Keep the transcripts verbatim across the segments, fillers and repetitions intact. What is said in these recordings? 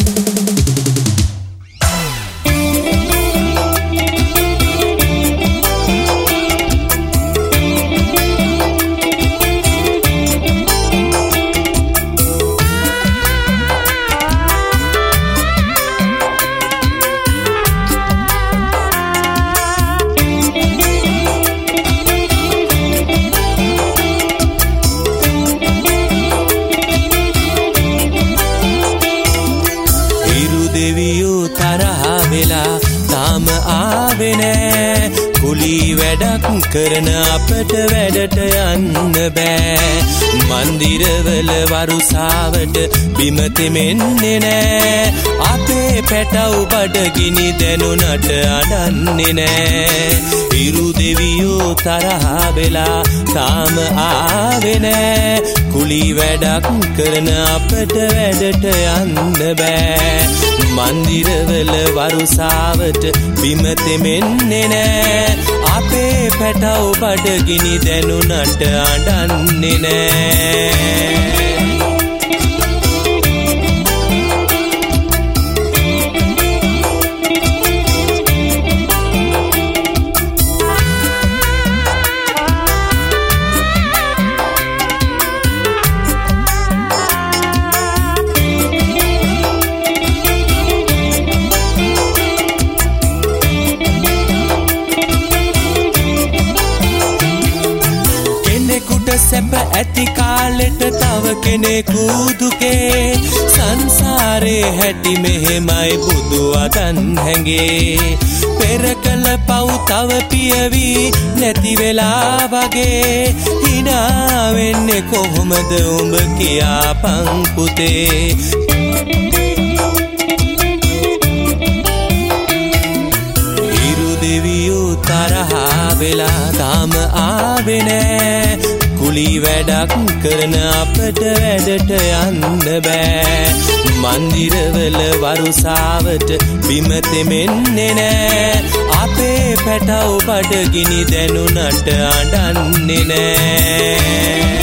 කරන අපට වැඩට යන්න බෑ මන්දිරවල වරුසාවට බිම තෙමෙන්නේ නෑ අපේ පැටව් බඩගිනි දැනුණට අඩන්නේ නෑ ඉරු දෙවියෝ තරහා වෙලා තාම ආවේ නෑ කුලි වැඩක් කරන අපට වැඩට යන්න බෑ මන්දිරවල වරුසාවට බිම තෙමෙන්නේ නෑ අපේ පැටව් බඩගිනි දැනුණට අඬන්නේ නෑ සැප ඇති කාලෙට තව කෙනෙකු දුකේ සංසාරේ හැටි මෙහෙමයි බුදු අදන් හැඟේ පෙර කළ පව් තව පියවි නැති වෙලා වගේ hina වෙන්නේ කොහොමද උඹ කියාපන් පුතේ ඉරු දෙවියෝ තරහා වෙලා තාම ආවේ නෑ කුලි වැඩක් කරන අපට වැඩට යන්න බෑ මන්දිරවල වරුසාවට බිම තෙමෙන්නේ නෑ අපේ පැටව් බඩගිනි දැනුණට අඬන්නේ නෑ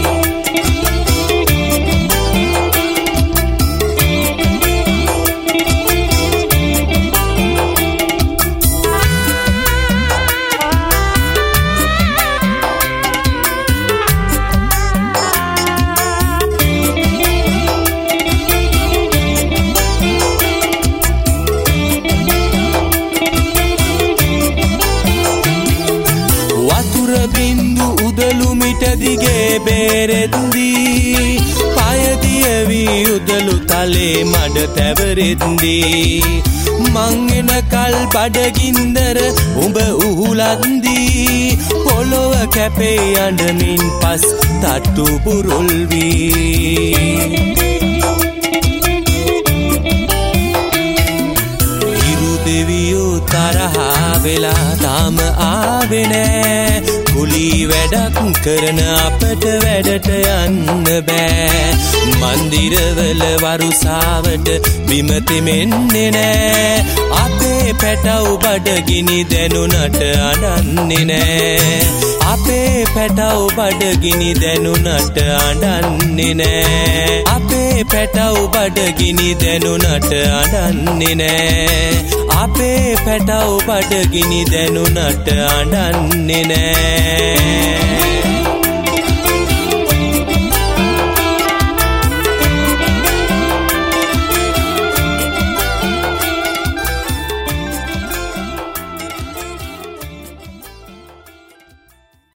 දිගේ බේරෙද්දී පයදියවි උදලු තලේ මඩ තැවරෙද්දී මං එනකල් බඩගින්දර උඹ උහුලද්දී පොළොව කැපේ අඬමින් පස් තට්ටු බුරුල් වී ඉරු දෙවියෝ තරහා වෙලා තාම ආවේ නෑ කුලි වැඩක් කරන අපට වැඩට යන්න බෑ මන්දිරවල වරුසාවට බිම තෙමෙන්නේ නෑ අපේ පැටව් බඩගිනි දැනුණට අඬන්නේ නෑ අපේ පැටව් බඩගිනි දැනුණට අඬන්නේ නෑ අපේ පැටව් බඩගිනි දැනුණට අඬන්නේ නෑ අපේ පැටව් බඩගිනි දැනුණට අඬන්නේ නෑ